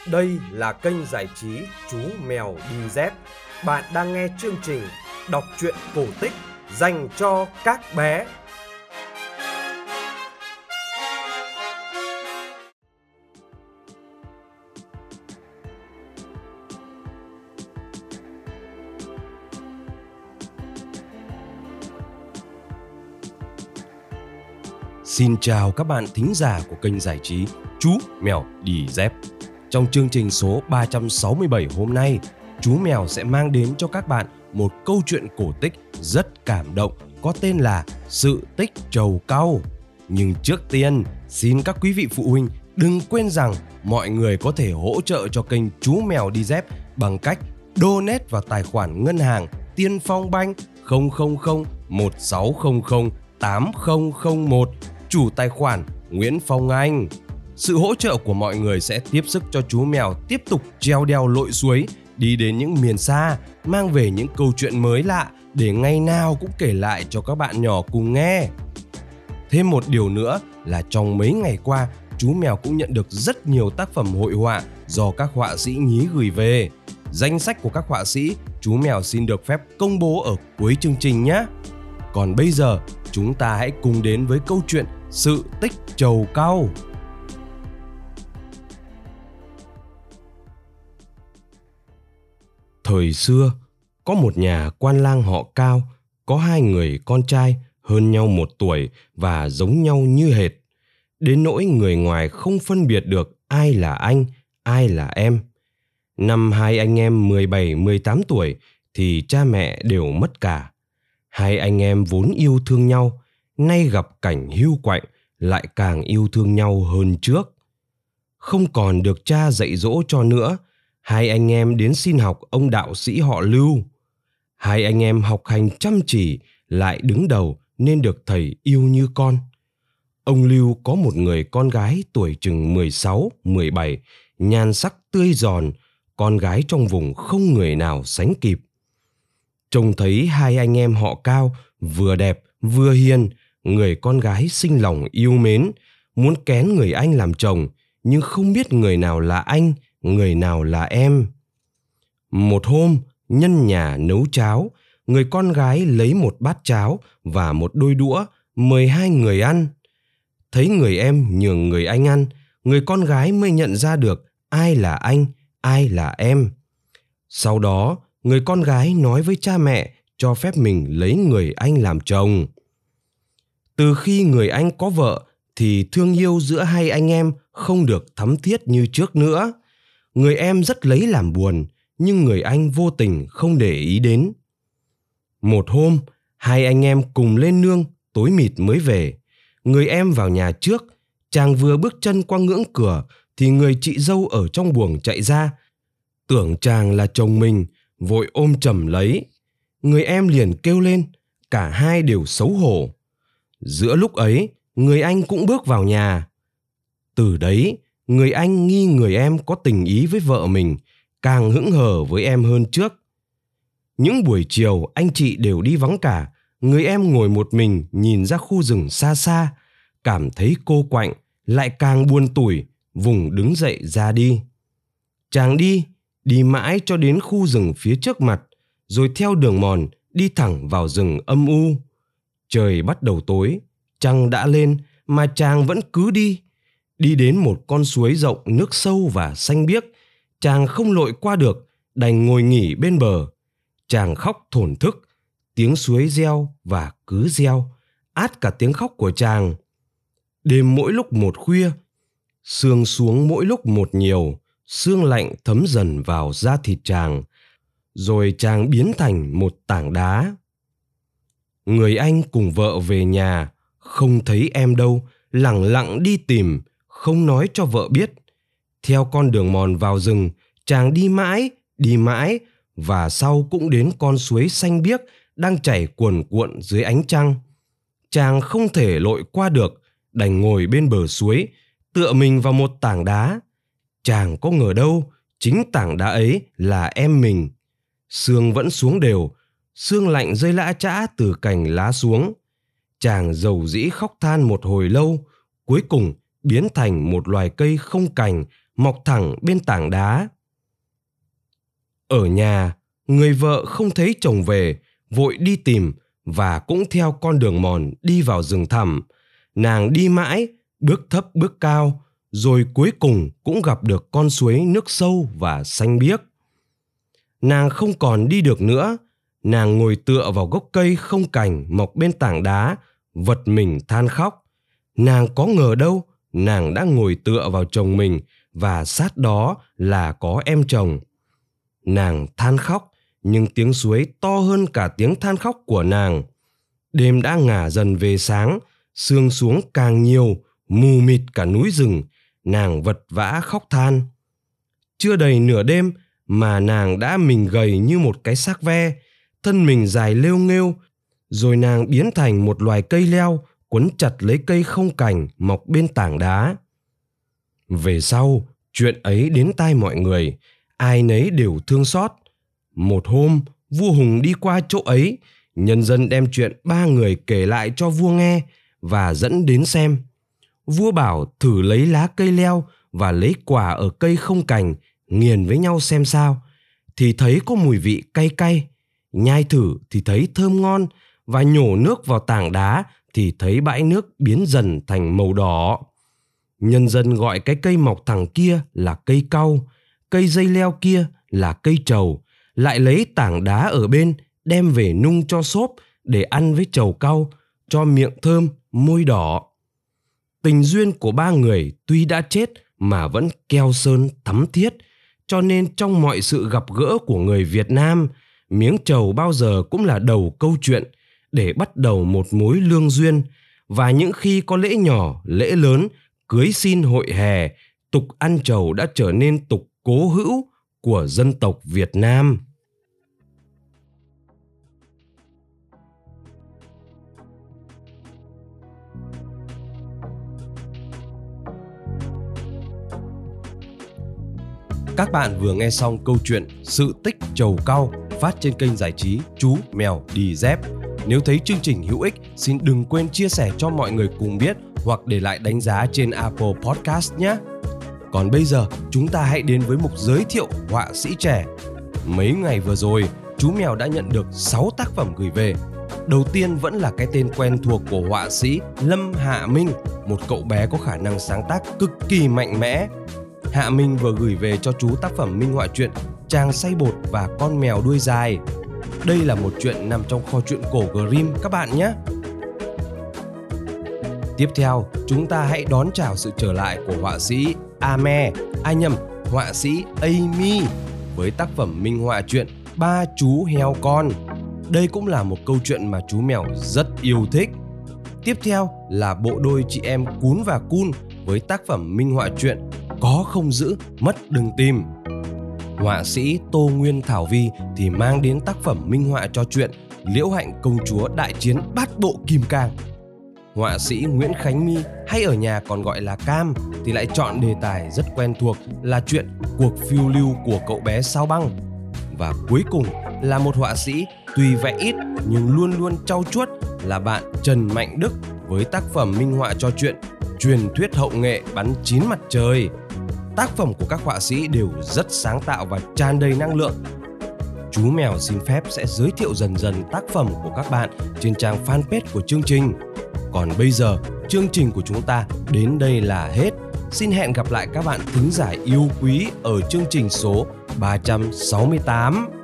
Đây là kênh giải trí Chú Mèo Đi Dép. Bạn đang nghe chương trình đọc truyện cổ tích dành cho các bé. Xin chào các bạn thính giả của kênh giải trí Chú Mèo Đi Dép. Trong chương trình số 367 hôm nay, chú mèo sẽ mang đến cho các bạn một câu chuyện cổ tích rất cảm động có tên là Sự Tích Trầu Cau. Nhưng trước tiên, xin các quý vị phụ huynh đừng quên rằng mọi người có thể hỗ trợ cho kênh Chú Mèo Đi Dép bằng cách donate vào tài khoản ngân hàng Tiên Phong Banh 000 1600 8001, chủ tài khoản Nguyễn Phong Anh. Sự hỗ trợ của mọi người sẽ tiếp sức cho chú mèo tiếp tục treo đèo lội suối, đi đến những miền xa, mang về những câu chuyện mới lạ để ngày nào cũng kể lại cho các bạn nhỏ cùng nghe. Thêm một điều nữa là trong mấy ngày qua, chú mèo cũng nhận được rất nhiều tác phẩm hội họa do các họa sĩ nhí gửi về. Danh sách của các họa sĩ, chú mèo xin được phép công bố ở cuối chương trình nhé. Còn bây giờ, chúng ta hãy cùng đến với câu chuyện Sự Tích Trầu Cau. Thời xưa, có một nhà quan lang họ Cao, có hai người con trai hơn nhau 1 tuổi và giống nhau như hệt. Đến nỗi người ngoài không phân biệt được ai là anh, ai là em. Năm hai anh em 17-18 tuổi thì cha mẹ đều mất cả. Hai anh em vốn yêu thương nhau, nay gặp cảnh hiu quạnh lại càng yêu thương nhau hơn trước. Không còn được cha dạy dỗ cho nữa, hai anh em đến xin học ông đạo sĩ họ Lưu. Hai anh em học hành chăm chỉ, lại đứng đầu nên được thầy yêu như con. Ông Lưu có một người con gái tuổi chừng 16-17, nhan sắc tươi giòn, con gái trong vùng không người nào sánh kịp. Trông thấy hai anh em họ Cao vừa đẹp vừa hiền, người con gái sinh lòng yêu mến, muốn kén người anh làm chồng, nhưng không biết người nào là anh, người nào là em. Một hôm, nhân nhà nấu cháo, người con gái lấy một bát cháo và một đôi đũa mời hai người ăn. Thấy người em nhường người anh ăn, người con gái mới nhận ra được ai là anh, ai là em. Sau đó, người con gái nói với cha mẹ cho phép mình lấy người anh làm chồng. Từ khi người anh có vợ thì thương yêu giữa hai anh em không được thắm thiết như trước nữa. Người em rất lấy làm buồn, nhưng người anh vô tình không để ý đến. Một hôm, hai anh em cùng lên nương, tối mịt mới về. Người em vào nhà trước, chàng vừa bước chân qua ngưỡng cửa thì người chị dâu ở trong buồng chạy ra. Tưởng chàng là chồng mình, vội ôm chầm lấy. Người em liền kêu lên, cả hai đều xấu hổ. Giữa lúc ấy, người anh cũng bước vào nhà. Từ đấy, người anh nghi người em có tình ý với vợ mình, càng hững hờ với em hơn trước. Những buổi chiều anh chị đều đi vắng cả, người em ngồi một mình nhìn ra khu rừng xa xa, cảm thấy cô quạnh, lại càng buồn tủi, vùng đứng dậy ra đi. Chàng đi mãi cho đến khu rừng phía trước mặt, rồi theo đường mòn đi thẳng vào rừng âm u. Trời bắt đầu tối, trăng đã lên mà chàng vẫn cứ đi. Đi đến một con suối rộng nước sâu và xanh biếc, chàng không lội qua được, đành ngồi nghỉ bên bờ. Chàng khóc thổn thức, tiếng suối reo và cứ reo, át cả tiếng khóc của chàng. Đêm mỗi lúc một khuya, sương xuống mỗi lúc một nhiều, sương lạnh thấm dần vào da thịt chàng, rồi chàng biến thành một tảng đá. Người anh cùng vợ về nhà, không thấy em đâu, lẳng lặng đi tìm, không nói cho vợ biết. Theo con đường mòn vào rừng, chàng đi mãi, và sau cũng đến con suối xanh biếc đang chảy cuồn cuộn dưới ánh trăng. Chàng không thể lội qua được, đành ngồi bên bờ suối, tựa mình vào một tảng đá. Chàng có ngờ đâu, chính tảng đá ấy là em mình. Sương vẫn xuống đều, sương lạnh rơi lã chã từ cành lá xuống. Chàng dầu dĩ khóc than một hồi lâu, cuối cùng biến thành một loài cây không cành mọc thẳng bên tảng đá. Ở nhà, người vợ không thấy chồng về, vội đi tìm và cũng theo con đường mòn đi vào rừng thẳm. Nàng đi mãi, bước thấp bước cao, rồi cuối cùng cũng gặp được con suối nước sâu và xanh biếc. Nàng không còn đi được nữa, nàng ngồi tựa vào gốc cây không cành mọc bên tảng đá, vật mình than khóc. Nàng có ngờ đâu, nàng đã ngồi tựa vào chồng mình và sát đó là có em chồng. Nàng than khóc, nhưng tiếng suối to hơn cả tiếng than khóc của nàng. Đêm đã ngả dần về sáng, sương xuống càng nhiều, mù mịt cả núi rừng. Nàng vật vã khóc than. Chưa đầy nửa đêm mà nàng đã mình gầy như một cái xác ve, thân mình dài lêu nghêu, rồi nàng biến thành một loài cây leo quấn chặt lấy cây không cành mọc bên tảng đá. Về sau, chuyện ấy đến tai mọi người, ai nấy đều thương xót. Một hôm, vua Hùng đi qua chỗ ấy, nhân dân đem chuyện ba người kể lại cho vua nghe và dẫn đến xem. Vua bảo thử lấy lá cây leo và lấy quả ở cây không cành nghiền với nhau xem sao, thì thấy có mùi vị cay cay, nhai thử thì thấy thơm ngon, và nhổ nước vào tảng đá thì thấy bãi nước biến dần thành màu đỏ. Nhân dân gọi cái cây mọc thẳng kia là cây cau, cây dây leo kia là cây trầu, lại lấy tảng đá ở bên đem về nung cho xốp để ăn với trầu cau, cho miệng thơm, môi đỏ. Tình duyên của ba người tuy đã chết mà vẫn keo sơn thắm thiết, cho nên trong mọi sự gặp gỡ của người Việt Nam, miếng trầu bao giờ cũng là đầu câu chuyện để bắt đầu một mối lương duyên. Và những khi có lễ nhỏ, lễ lớn, cưới xin hội hè, tục ăn trầu đã trở nên tục cố hữu của dân tộc Việt Nam. Các bạn vừa nghe xong câu chuyện Sự tích trầu cau phát trên kênh giải trí Chú Mèo Đi Dép. Nếu thấy chương trình hữu ích, xin đừng quên chia sẻ cho mọi người cùng biết hoặc để lại đánh giá trên Apple Podcast nhé. Còn bây giờ, chúng ta hãy đến với mục giới thiệu họa sĩ trẻ. Mấy ngày vừa rồi, chú Mèo đã nhận được 6 tác phẩm gửi về. Đầu tiên vẫn là cái tên quen thuộc của họa sĩ Lâm Hạ Minh, một cậu bé có khả năng sáng tác cực kỳ mạnh mẽ. Hạ Minh vừa gửi về cho chú tác phẩm minh họa truyện Chàng xay bột và con mèo đuôi dài. Đây là một truyện nằm trong kho truyện cổ Grimm các bạn nhé. Tiếp theo, chúng ta hãy đón chào sự trở lại của họa sĩ họa sĩ Amy với tác phẩm minh họa truyện Ba chú heo con. Đây cũng là một câu chuyện mà chú Mèo rất yêu thích. Tiếp theo là bộ đôi chị em Cún và Cun với tác phẩm minh họa truyện Có không giữ, mất đừng tìm. Họa sĩ Tô Nguyên Thảo Vi thì mang đến tác phẩm minh họa cho truyện Liễu Hạnh Công Chúa Đại Chiến Bát Bộ Kim Cang. Họa sĩ Nguyễn Khánh My, hay ở nhà còn gọi là Cam, thì lại chọn đề tài rất quen thuộc là chuyện Cuộc phiêu lưu của cậu bé Sao Băng. Và cuối cùng là một họa sĩ tuy vẽ ít nhưng luôn luôn trau chuốt là bạn Trần Mạnh Đức với tác phẩm minh họa cho truyện Truyền thuyết hậu nghệ bắn 9 mặt trời. Tác phẩm của các họa sĩ đều rất sáng tạo và tràn đầy năng lượng. Chú Mèo xin phép sẽ giới thiệu dần dần tác phẩm của các bạn trên trang fanpage của chương trình. Còn bây giờ, chương trình của chúng ta đến đây là hết. Xin hẹn gặp lại các bạn thính giả yêu quý ở chương trình số 368.